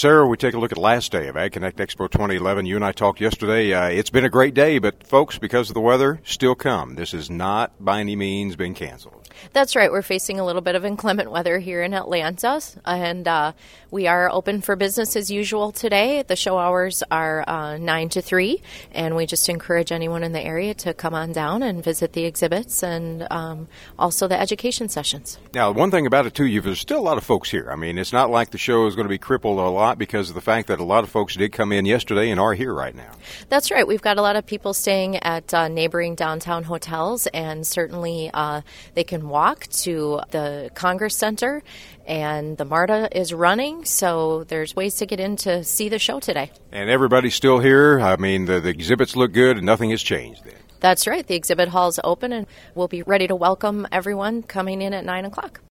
Sarah, we take a look at last day of Ag Connect Expo 2011. You and I talked yesterday. It's been a great day, but folks, because of the weather, still come. This has not by any means been canceled. That's right. We're facing a little bit of inclement weather here in Atlanta, and we are open for business as usual today. The show hours are 9 to 3, and we just encourage anyone in the area to come on down and visit the exhibits and also the education sessions. Now, one thing about it, too, there's still a lot of folks here. I mean, it's not like the show is going to be crippled a lot because of the fact that a lot of folks did come in yesterday and are here right now. That's right. We've got a lot of people staying at neighboring downtown hotels, and certainly they can walk to the Congress Center, and the MARTA is running, so there's ways to get in to see the show today. And everybody's still here. I mean, the exhibits look good, and nothing has changed then. That's right. The exhibit hall is open, and we'll be ready to welcome everyone coming in at 9 o'clock.